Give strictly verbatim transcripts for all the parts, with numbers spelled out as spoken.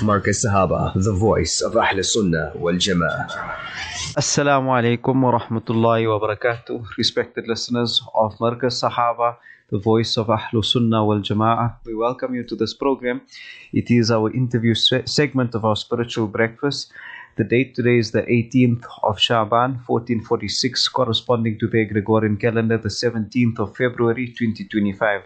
Markaz Sahaba, the voice of Ahl Sunnah wal Jama'ah. Assalamu alaikum wa rahmatullahi wa barakatuh. Respected listeners of Markaz Sahaba, the voice of Ahl Sunnah wal Jama'ah, we welcome you to this program. It is our interview se- segment of our spiritual breakfast. The date today is the eighteenth of Shaban, fourteen forty-six, corresponding to the Gregorian calendar, the seventeenth of February, twenty twenty-five.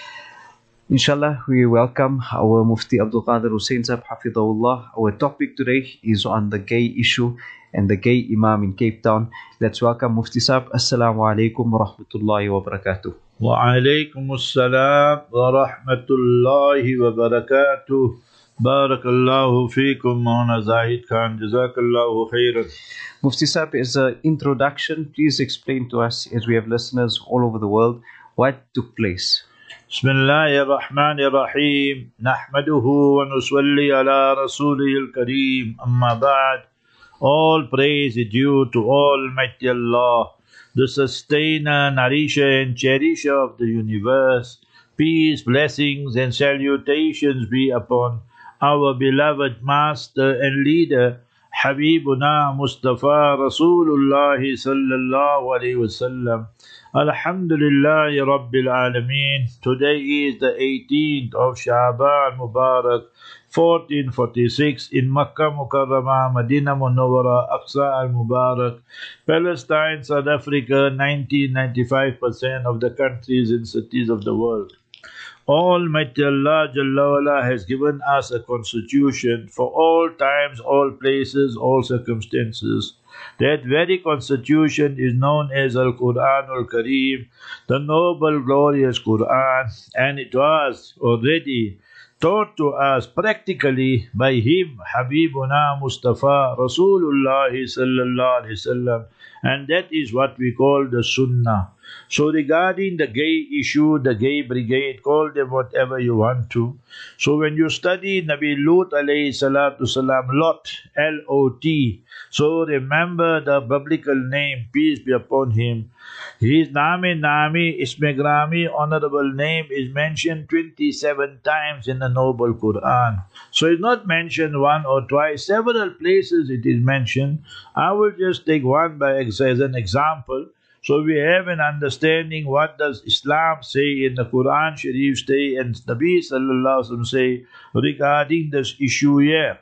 Inshallah, we welcome our Mufti Abdul Qadir Hussain Sahib, Hafidhahullah. Our topic today is on the gay issue and the gay Imam in Cape Town. Let's welcome Mufti Sahib. Assalamu alaikum wa rahmatullahi wa barakatuh. Wa alaikum assalam wa rahmatullahi wa barakatuh. Barakallahu feekum, Maulana Zahid Khan. Jazakallahu khairan. Mufti Sahib, as an introduction, please explain to us, as we have listeners all over the world, what took place. Bismillahir Rahmanir Rahim. Nahmaduhu wa nusalli ala Rasulihil Kareem. Amma ba'd. All praise is due to Almighty Allah, the sustainer, nourisher and cherisher of the universe. Peace, blessings and salutations be upon our beloved master and leader, Habibuna Mustafa Rasulullah sallallahu alayhi wasallam. Alhamdulillahi Rabbil Alameen. Today is the eighteenth of Shaban Mubarak, fourteen forty-six, in Makkah Mukarramah, Medina Munawwara, Aqsa al-Mubarak, Palestine, South Africa, ninety to ninety-five percent of the countries and cities of the world. Almighty Allah Jalla wala has given us a constitution for all times, all places, all circumstances. That very constitution is known as Al-Quran Al-Kareem, the noble, glorious Quran, and it was already taught to us practically by him, Habibuna Mustafa Rasulullah sallallahu alaihi wasallam, and that is what we call the Sunnah. So regarding the gay issue, the gay brigade, call them whatever you want to. So when you study Nabi Lut alayhi salatu salam, Lot, L O T, so remember the biblical name, peace be upon him. His Name Nami, Isme Grami, honorable name, is mentioned twenty-seven times in the noble Quran. So it's not mentioned one or twice, several places it is mentioned. I will just take one by as an example. So we have an understanding what does Islam say in the Quran Sharif say and Nabi Sallallahu Alaihi Wasallam say regarding this issue here.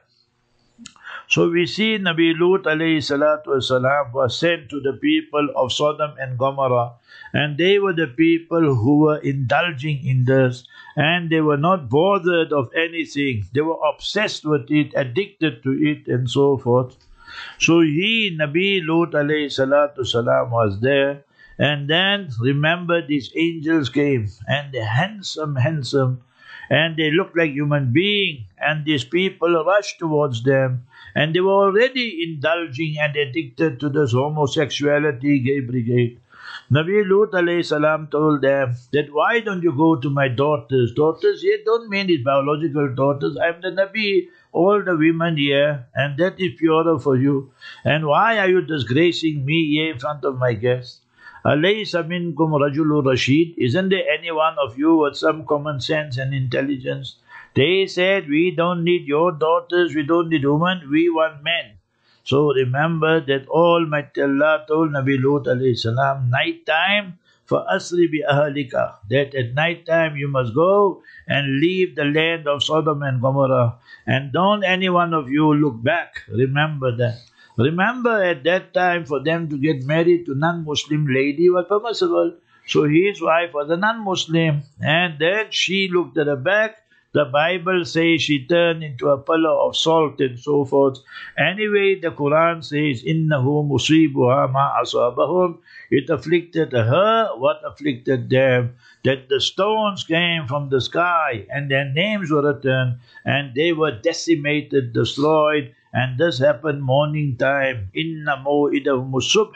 So we see Nabi Lut alayhi salatu wasalam was sent to the people of Sodom and Gomorrah, and they were the people who were indulging in this, and they were not bothered of anything. They were obsessed with it, addicted to it, and so forth. So he, Nabi Lut alayhi salatu salam, was there, and then remember these angels came, and they're handsome, handsome, and they looked like human beings, and these people rushed towards them, and they were already indulging and addicted to this homosexuality, gay brigade. Nabi Lut alayhi salam told them that why don't you go to my daughters? Daughters here don't mean his biological daughters. I'm the Nabi, all the women here, and that is purer for you. And why are you disgracing me here in front of my guests? Alaysa minkum rajulu rashid? Isn't there any one of you with some common sense and intelligence? They said, we don't need your daughters, we don't need women, we want men. So remember that Almighty Allah told Nabi Lut alayhi salam, night time, for asri bi ahlika, that at night time you must go and leave the land of Sodom and Gomorrah, and don't any one of you look back. Remember that. Remember at that time for them to get married to non-Muslim lady was permissible. So his wife was a non-Muslim, and then she looked at the back. The Bible says she turned into a pillar of salt and so forth. Anyway, the Quran says, Innahu musibuha ma asabahum. It afflicted her what afflicted them. That the stones came from the sky and their names were written and they were decimated, destroyed. And this happened morning time. Inna mu'idahum subh.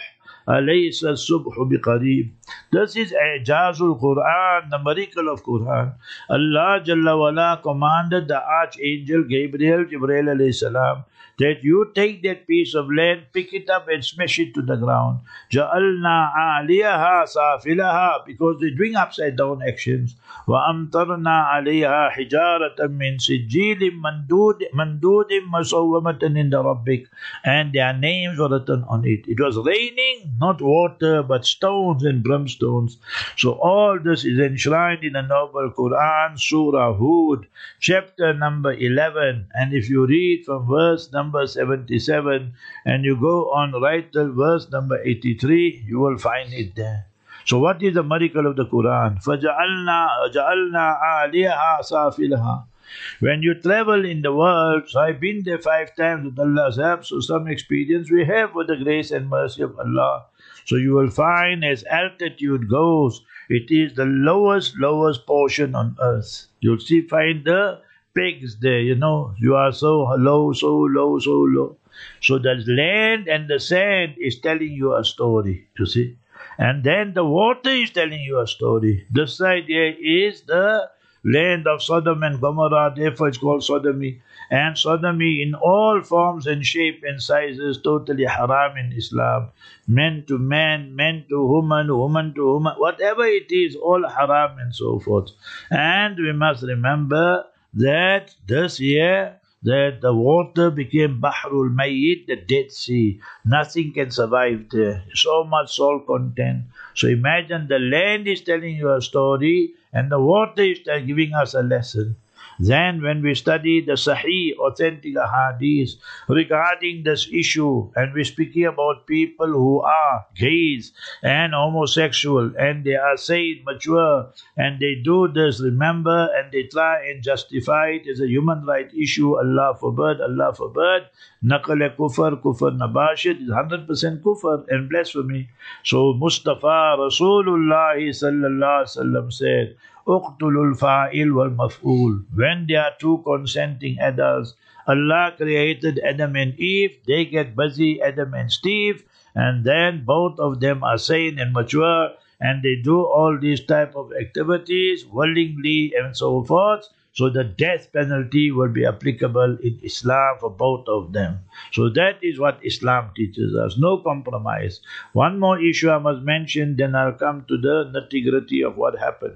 Alaysa subhu biqareeb. This is Ijazul Quran, the miracle of Quran. Allah Jalla wala commanded the Archangel Gabriel, Jibreel alayhi salam, that you take that piece of land, pick it up and smash it to the ground. Ja'alna a'liyaha safilaha, because they're doing upside down actions. Wa amtarna alayha hijaratan min sijilin mandud mandudin musawwamatan inda rabbik, and their names were written on it. It was raining, not water, but stones and brimstones. So all this is enshrined in the noble Quran, Surah Hud, chapter number eleven. And if you read from verse number Number seventy-seven, and you go on right till verse number eighty-three, you will find it there. So what is the miracle of the Quran? فَجَعَلْنَا جَعَلْنَا عَالِيَهَا سَافِلَهَا. When you travel in the world, so I've been there five times with Allah's help, so some experience we have with the grace and mercy of Allah. So you will find as altitude goes, it is the lowest, lowest portion on earth. You'll see, find the pegs there, you know, you are so low, so low, so low. So the land and the sand is telling you a story, you see. And then the water is telling you a story. This side here is the land of Sodom and Gomorrah, therefore it's called sodomy. And sodomy in all forms and shape and sizes, totally haram in Islam. Men to man, men to woman, woman to woman, whatever it is, all haram and so forth. And we must remember that this year, that the water became Bahrul Mayyit, the Dead Sea. Nothing can survive there. So much salt content. So imagine the land is telling you a story and the water is giving us a lesson. Then when we study the Sahih, authentic hadith regarding this issue, and we're speaking about people who are gays and homosexual, and they are saying mature, and they do this, remember, and they try and justify it as a human right issue, Allah forbid, Allah forbid, naqal kufr, kufr nabashid, is one hundred percent kufr and blasphemy. So Mustafa Rasulullah sallallahu alaihi wasallam said, Uqtulul fa'il wal maf'ul. When they are two consenting adults, Allah created Adam and Eve, they get busy, Adam and Steve, and then both of them are sane and mature, and they do all these type of activities willingly and so forth. So the death penalty will be applicable in Islam for both of them. So that is what Islam teaches us. No compromise. One more issue I must mention, then I'll come to the nitty-gritty of what happened.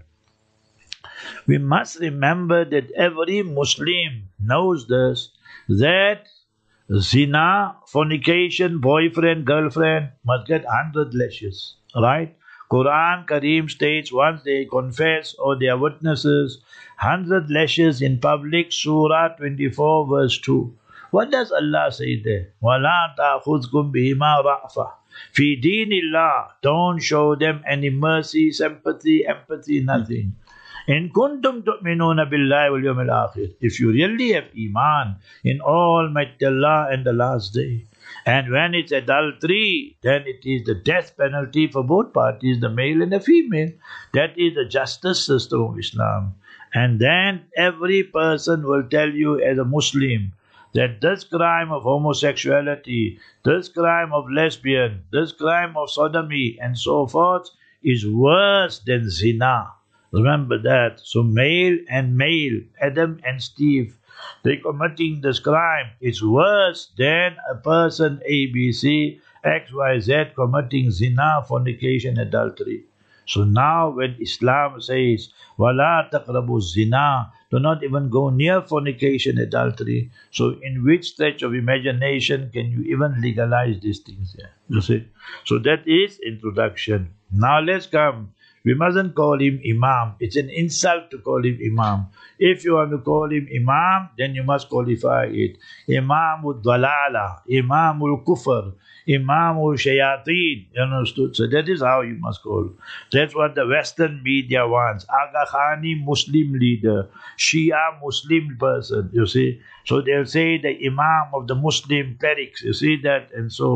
We must remember that every Muslim knows this, that zina, fornication, boyfriend, girlfriend must get hundred lashes, right? Quran Kareem states once they confess or they are witnesses, hundred lashes in public, Surah twenty-four verse two. What does Allah say there? وَلَا تَأْخُذْكُمْ بِهِمَا رَأْفَةً فِي دِينِ اللَّهِ. Don't show them any mercy, sympathy, empathy, nothing. In kuntum tu'minuna billahi wal yawmil akhir. If you really have iman in Almighty Allah and the last day. And when it's adultery, then it is the death penalty for both parties, the male and the female. That is the justice system of Islam. And then every person will tell you as a Muslim that this crime of homosexuality, this crime of lesbian, this crime of sodomy and so forth is worse than zina. Remember that. So male and male, Adam and Steve, they committing this crime. It's worse than a person A, B, C, X, Y, Z committing zina, fornication, adultery. So now when Islam says, وَلَا تَقْرَبُوا الزِّنَا, do not even go near fornication, adultery. So in which stretch of imagination can you even legalize these things here? You see? So that is introduction. Now let's come. We mustn't call him Imam. It's an insult to call him Imam. If you want to call him Imam, then you must qualify it. Imamul Dalala, Imamul Kufr, Imamul Shayateen. You understood? So that is how you must call. That's what the Western media wants. Aga Khani, Muslim leader. Shia, Muslim person. You see? So they'll say the Imam of the Muslim clerics. You see that? And so,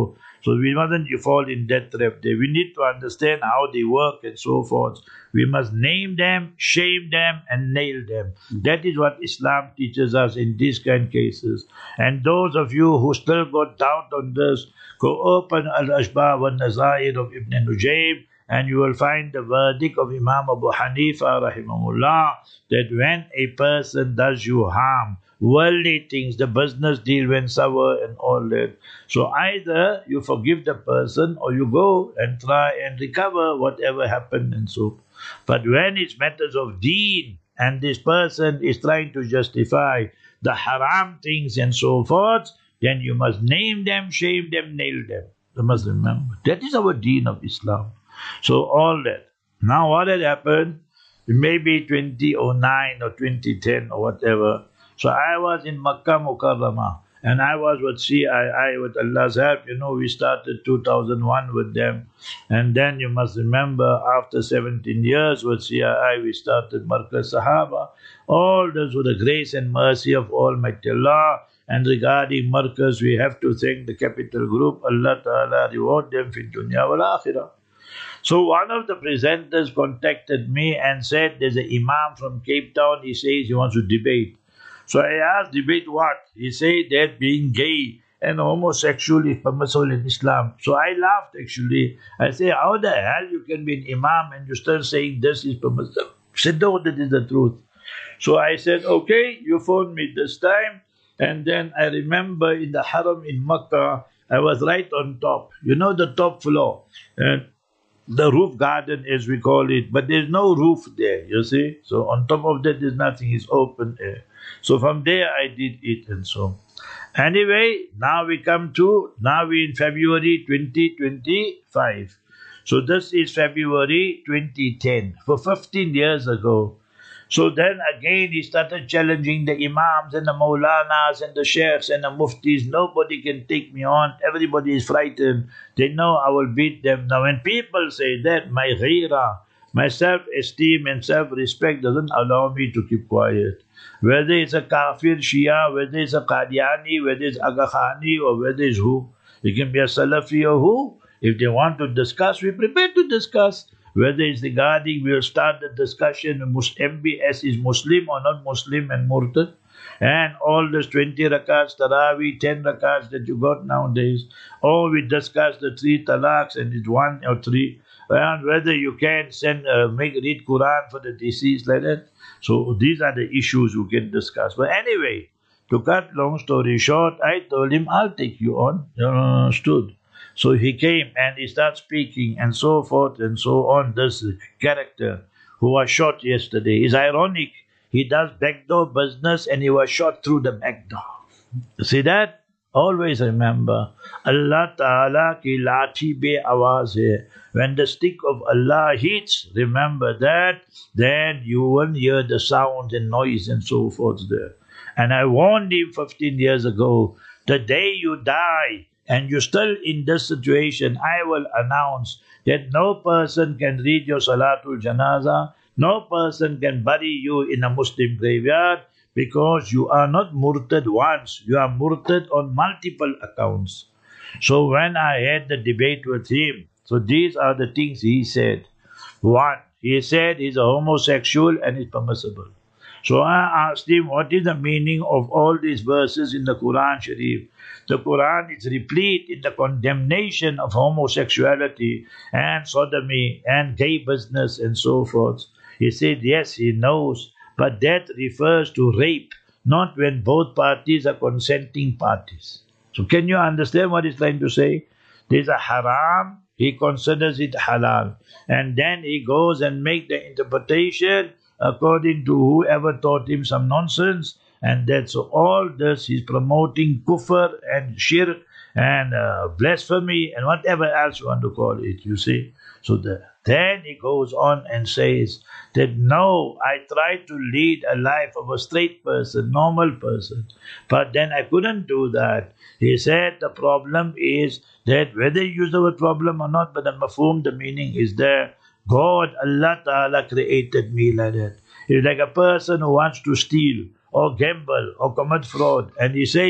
So we mustn't fall in that trap there. We need to understand how they work and so forth. We must name them, shame them, and nail them. That is what Islam teaches us in these kind of cases. And those of you who still got doubt on this, go open Al-Ashbah wa Nazair of Ibn Nujaym, and you will find the verdict of Imam Abu Hanifa rahimahullah, that when a person does you harm, worldly things, the business deal went sour and all that. So either you forgive the person or you go and try and recover whatever happened and so. But when it's matters of deen and this person is trying to justify the haram things and so forth, then you must name them, shame them, nail them. You must remember. That is our deen of Islam. So all that. Now what had happened, maybe twenty oh nine or twenty ten or whatever. So I was in Makkah Mukarramah, and I was with C I I with Allah's help. You know, we started two thousand one with them. And then you must remember, after seventeen years with C I I, we started Markaz Sahaba. All this with the grace and mercy of Almighty Allah. And regarding Markaz, we have to thank the Capital Group. Allah Ta'ala reward them fi dunya wal akhirah. So one of the presenters contacted me and said, there's an Imam from Cape Town, he says he wants to debate. So I asked, debate what? He said that being gay and homosexual is permissible in Islam. So I laughed actually. I say, how the hell you can be an Imam and you start saying this is permissible? He said, no, that is the truth. So I said, okay, you phoned me this time. And then I remember in the Haram in Makkah, I was right on top. You know the top floor. And the roof garden as we call it. But there's no roof there, you see. So on top of that, there's nothing. It's open air. So from there I did it and so. Anyway, now we come to, now we in February twenty twenty-five. So this is February twenty ten, for fifteen years ago. So then again he started challenging the Imams and the Maulanas and the Sheikhs and the Muftis. Nobody can take me on. Everybody is frightened. They know I will beat them. Now when people say that, my ghira, my self-esteem and self-respect doesn't allow me to keep quiet. Whether it's a Kafir Shia, whether it's a Qadiani, whether it's Aga Khani, or whether it's who. It can be a Salafi or who. If they want to discuss, we're prepared to discuss. Whether it's regarding, we'll start the discussion, M B S is Muslim or not Muslim and Murtad. And all those twenty rakats, Taraweeh, ten rakats that you got nowadays. Or we discuss the three talaqs and it's one or three. And whether you can send, uh, make read Quran for the deceased like that. So these are the issues we can discuss. But anyway, to cut long story short, I told him, I'll take you on. You understood? So he came and he started speaking and so forth and so on. This character who was shot yesterday is ironic. He does backdoor business and he was shot through the backdoor. See that? Always remember, Allah Ta'ala ki lathi be awaz hai. When the stick of Allah hits, remember that, then you won't hear the sound and noise and so forth there. And I warned him fifteen years ago, the day you die and you're still in this situation, I will announce that no person can read your Salatul Janazah, no person can bury you in a Muslim graveyard, because you are not murtad once, you are murtad on multiple accounts. So when I had the debate with him, so these are the things he said. One, he said he's a homosexual and it's permissible. So I asked him, what is the meaning of all these verses in the Quran Sharif? The Quran is replete in the condemnation of homosexuality and sodomy and gay business and so forth. He said, yes, he knows. But that refers to rape, not when both parties are consenting parties. So can you understand what he's trying to say? There's a haram, he considers it halal. And then he goes and makes the interpretation according to whoever taught him some nonsense. And that's all this, he's promoting kufr and shirk and uh, blasphemy and whatever else you want to call it, you see. So the, then he goes on and says that no, I tried to lead a life of a straight person, normal person, but then I couldn't do that. He said the problem is that whether you use the word problem or not, but the mafhum, the meaning is there. God, Allah Ta'ala created me like that. It's like a person who wants to steal or gamble or commit fraud, and he says,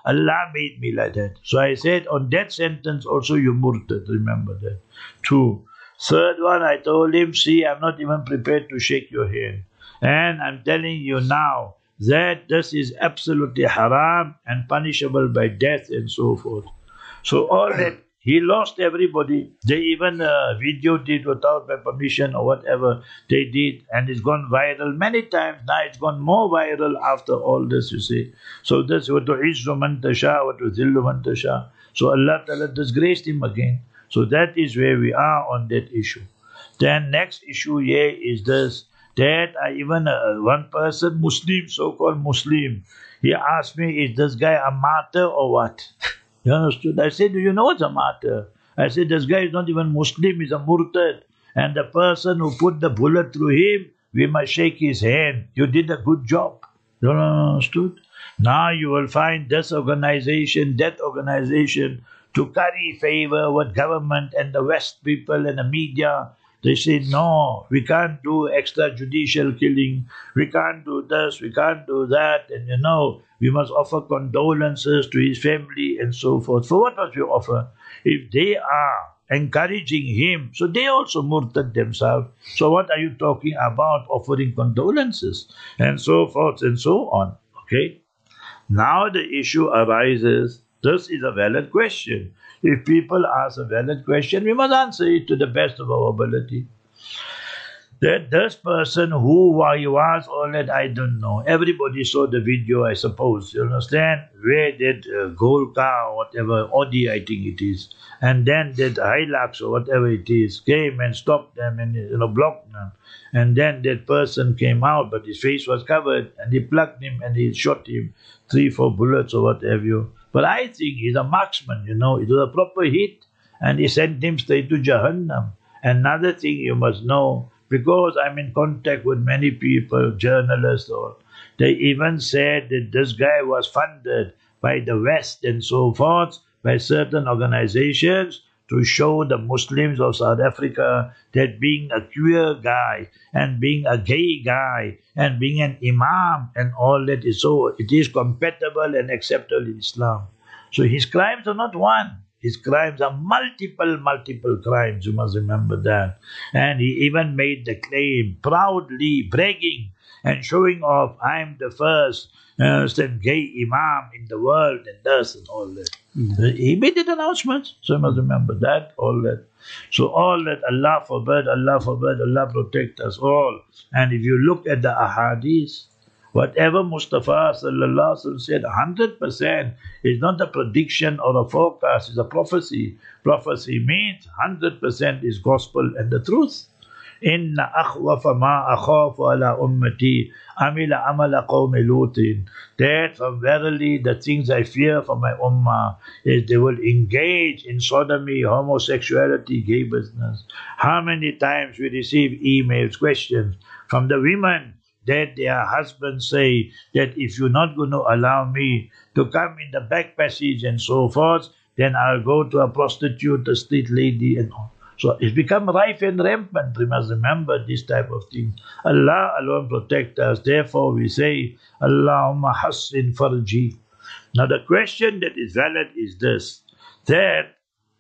Allah made me like that. So I said, on that sentence also you murtad, remember that. Two. Third one, I told him, see, I'm not even prepared to shake your hand. And I'm telling you now that this is absolutely haram and punishable by death and so forth. So all that, he lost everybody. They even uh, videoed it without my permission or whatever they did, and it's gone viral many times. Now it's gone more viral after all this, you see. So this was to izzu man tasha, wa to zillu man tasha. So Allah Ta'ala disgraced him again. So that is where we are on that issue. Then next issue here is this, that I even uh, one person, Muslim, so-called Muslim, he asked me, is this guy a martyr or what? You understood? I said, do you know what's a martyr? I said, this guy is not even Muslim, he's a murtad. And the person who put the bullet through him, we must shake his hand. You did a good job. You understood? Now you will find this organization, that organization, to curry favor with government and the West people and the media. They say, no, we can't do extrajudicial killing. We can't do this, we can't do that. And you know, we must offer condolences to his family and so forth. For what must we offer? If they are encouraging him, so they also murtad themselves. So what are you talking about offering condolences? And so forth and so on. Okay? Now the issue arises, this is a valid question. If people ask a valid question, we must answer it to the best of our ability. That this person, who he was, all that, I don't know. Everybody saw the video, I suppose. You understand? Where that uh, gold car or whatever, Audi I think it is, and then that Hilux or whatever it is, came and stopped them and, you know, blocked them. And then that person came out, but his face was covered, and he plugged him and he shot him three, four bullets or whatever you. But I think he's a marksman, you know. It was a proper hit, and he sent him straight to Jahannam. Another thing you must know, because I'm in contact with many people, journalists, or they even said that this guy was funded by the West and so forth, by certain organizations, to show the Muslims of South Africa that being a queer guy and being a gay guy and being an imam and all that is so, it is compatible and acceptable in Islam. So his crimes are not one. His crimes are multiple, multiple crimes. You must remember that. And he even made the claim, proudly bragging and showing off, I'm the first uh, gay imam in the world and this and all that. Mm-hmm. He made an announcement. So you must remember that, all that. So all that, Allah forbid, Allah forbid, Allah protect us all. And if you look at the ahadith, whatever Mustafa sallallahu alaihi wasallam said, one hundred percent is not a prediction or a forecast, it's a prophecy. Prophecy means one hundred percent is gospel and the truth. Inna akhwafa ma akhafu ala ummati amila amala qawmi lutin. That from verily the things I fear for my ummah is they will engage in sodomy, homosexuality, gay business. How many times we receive emails, questions from the women that their husbands say that if you're not going to allow me to come in the back passage and so forth, then I'll go to a prostitute, a street lady and all. So it's become rife and rampant. We must remember this type of thing. Allah alone protect us. Therefore we say, Allahumma hassin farji. Now the question that is valid is this, that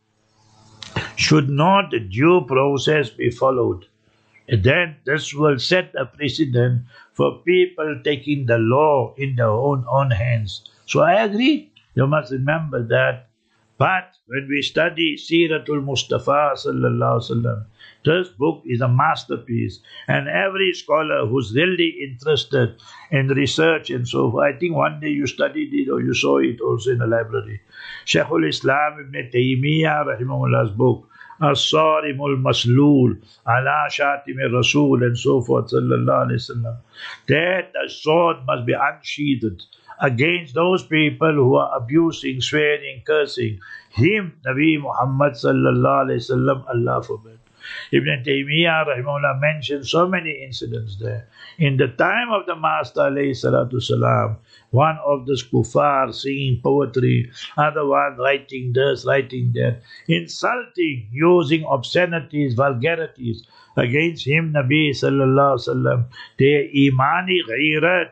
should not the due process be followed? Then this will set a precedent for people taking the law in their own, own hands. So I agree. You must remember that. But when we study Siratul Mustafa sallallahu alaihi wasallam, this book is a masterpiece. And every scholar who's really interested in research and so forth, I think one day you studied it or you saw it also in the library. Shaykhul Islam Ibn Taymiyyah rahimahullah's book, As-Sarimul Maslul, Ala Shatim Rasul and so forth, sallallahu alaihi wasallam, that the sword must be unsheathed against those people who are abusing, swearing, cursing him, Nabi Muhammad sallallahu alaihi wasallam, Allah forbid. Ibn Taymiyyah rahimahullah mentioned so many incidents there. In the time of the Master alayhi salatu salam, one of the kuffar singing poetry, other one writing this, writing that, insulting, using obscenities, vulgarities against him, Nabi sallallahu alaihi wasallam. Their imani ghairat,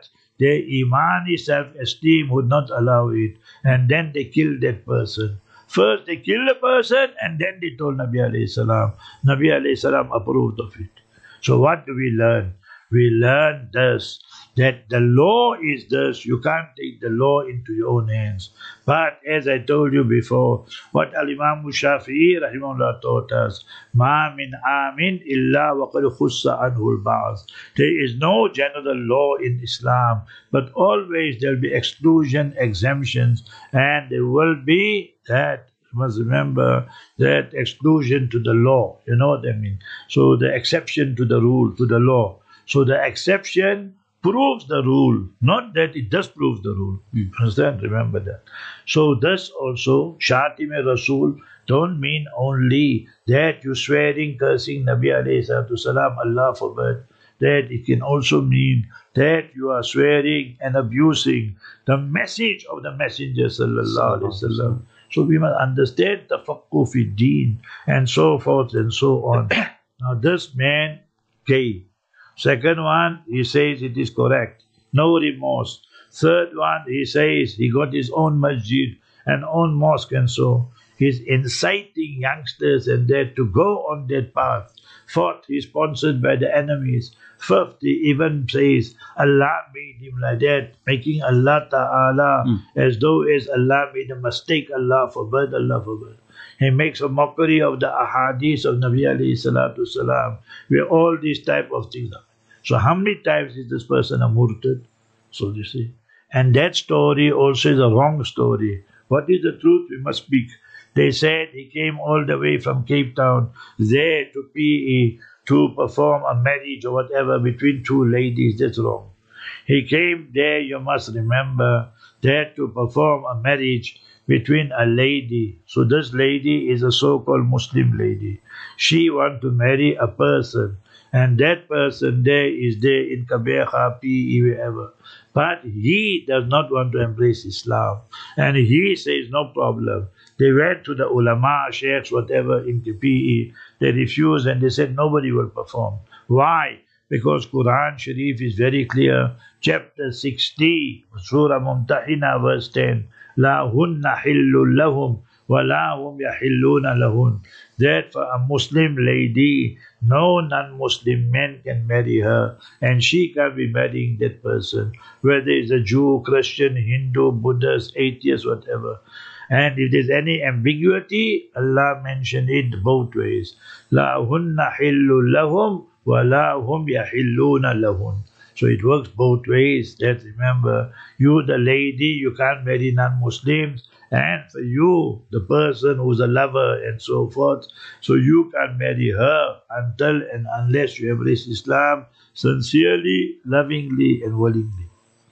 their imani self-esteem would not allow it. And then they killed that person. First they killed the person and then they told Nabi alayhi salam. Nabi alayhi salam approved of it. So what do we learn? We learn this, that the law is this. You can't take the law into your own hands. But as I told you before, what Al-Imam Shafi'i rahimahullah taught us, Ma min amin illa wa qad khussa anhu al-ba'd. There is no general law in Islam, but always there will be exclusion, exemptions, and there will be that. You must remember that exclusion to the law. You know what I mean? So the exception to the rule, to the law. So the exception proves the rule, not that it does prove the rule. You understand? Remember that. So this also, Shatim Rasul, don't mean only that you swearing, cursing Nabi alayhi salatu salam, Allah forbid. That it can also mean that you are swearing and abusing the message of the Messenger sallallahu alayhi wasallam. So we must understand the tafaqquh fi deen and so forth and so on. Now this man came. Second one, he says it is correct. No remorse. Third one, he says he got his own masjid and own mosque and so. He's inciting youngsters and that to go on that path. Fourth, he's sponsored by the enemies. Fifth, he even says Allah made him like that, making Allah Ta'ala mm. as though as Allah made a mistake. Allah forbid, Allah forbid. He makes a mockery of the ahadith of Nabi alayhi salatu salam, where all these type of things are. So how many times is this person a murtad? So you see. And that story also is a wrong story. What is the truth? We must speak. They said he came all the way from Cape Town there to P E to perform a marriage or whatever between two ladies. That's wrong. He came there, you must remember, there to perform a marriage between a lady. So this lady is a so-called Muslim lady. She wants to marry a person. And that person there is there in Kabeha, P E, wherever. But he does not want to embrace Islam. And he says, no problem. They went to the ulama, sheikhs, whatever, in P E. They refused and they said, nobody will perform. Why? Because Quran Sharif is very clear. Chapter sixty, Surah Mumtahina, verse ten. La hunna hillun lahum wa la hum yahilluna lahun. That for a Muslim lady, no non-Muslim man can marry her, and she can't be marrying that person, whether it's a Jew, Christian, Hindu, Buddhist, atheist, whatever. And if there's any ambiguity, Allah mentioned it both ways. La hunna hillu lahum wa la hum yahilluna lahun. So it works both ways. That remember, you the lady, you can't marry non-Muslims, and for you, the person who's a lover and so forth, so you can't marry her until and unless you embrace Islam sincerely, lovingly and willingly.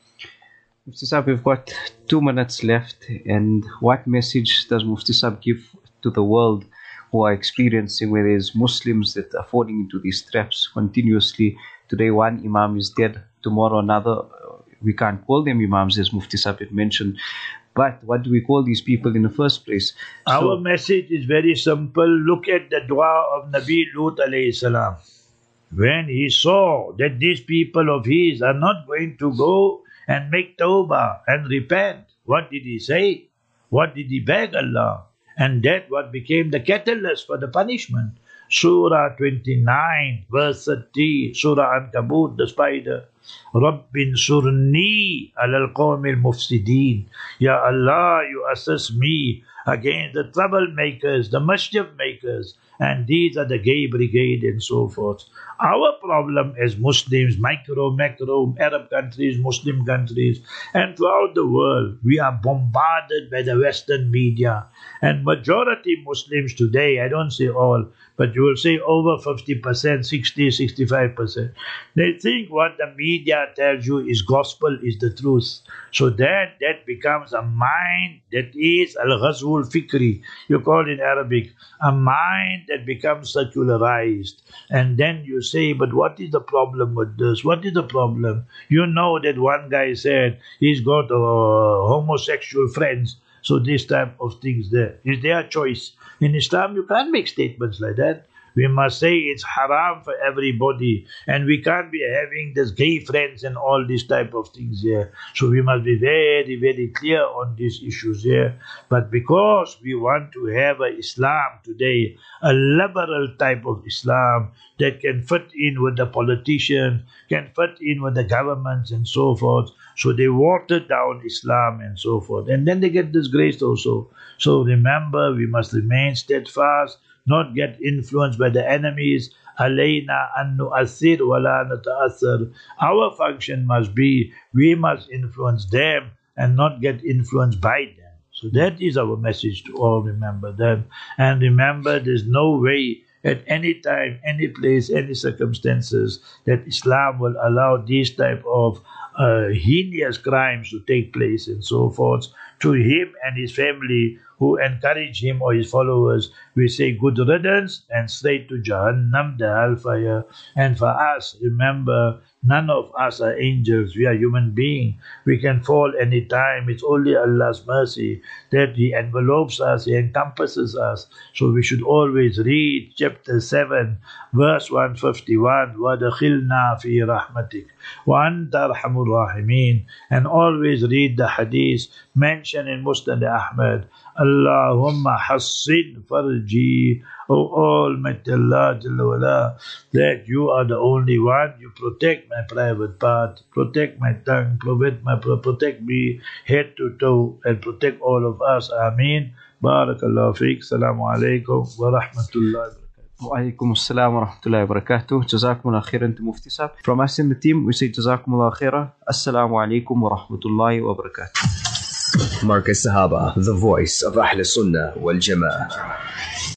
Mufti Sahib, we've got two minutes left, and what message does Mufti Sahib give to the world who are experiencing where there's Muslims that are falling into these traps continuously? Today one Imam is dead, tomorrow another. We can't call them Imams as Mufti Sahib had mentioned. But what do we call these people in the first place? Our So, message is very simple. Look at the dua of Nabi Lut alayhi salam. When he saw that these people of his are not going to go and make tawbah and repent, what did he say? What did he beg Allah? And that what became the catalyst for the punishment. Surah twenty-nine, verse thirty, Surah Ankabut, the spider. Rabbin surni alal qawmil mufsideen. Ya Allah, you assist me against the troublemakers, the mischief makers, and these are the gay brigade and so forth. Our problem as Muslims, micro, macro, Arab countries, Muslim countries, and throughout the world, we are bombarded by the Western media. And majority Muslims today, I don't say all, but you will say over fifty percent, sixty, sixty-five percent. They think what the media tells you is gospel, is the truth. So that, that becomes a mind that is al-ghazwul fikri. You call it in Arabic, a mind that becomes secularized. And then you say, but what is the problem with this? What is the problem? You know that one guy said he's got uh, homosexual friends. So this type of things there is their choice. In Islam, you can't make statements like that. We must say it's haram for everybody, and we can't be having this gay friends and all these type of things here. So we must be very, very clear on these issues here. But because we want to have a Islam today, a liberal type of Islam that can fit in with the politicians, can fit in with the governments and so forth. So they watered down Islam and so forth. And then they get disgraced also. So remember, we must remain steadfast, not get influenced by the enemies. Alayna an nu'athir wa la nata'athir. Our function must be, we must influence them and not get influenced by them. So that is our message to all, remember that. And remember, there's no way at any time, any place, any circumstances that Islam will allow these type of uh, heinous crimes to take place and so forth. To him and his family who encourage him or his followers, we say good riddance and straight to Jahannam, the hellfire. And for us, remember, none of us are angels. We are human beings. We can fall any time. It's only Allah's mercy that He envelopes us, He encompasses us. So we should always read chapter seven, verse one fifty-one, وَدَخِلْنَا فِي رَحْمَتِكَ وَأَنْتَ أَرْحَمُ الرَّاحِمِينَ. And always read the hadith mentioned in Musnad Ahmad, Allahumma hassin farji, O Almighty Allah Jalla wala, that you are the only one. You protect my private part, protect my tongue, protect my protect me head to toe, and protect all of us. Ameen. Barakallahu feek. Assalamu alaikum wa rahmatullahi. Wa alaikum assalam wa rahmatullahi wa barakatuh. Jazakumullah khairan to Mufti Sahab. From us in the team, we say Jazakumullah khairah. Assalamu alaikum wa rahmatullahi wa barakatuh. Markaz Sahaba, the voice of Ahl Sunnah wal Jama'ah.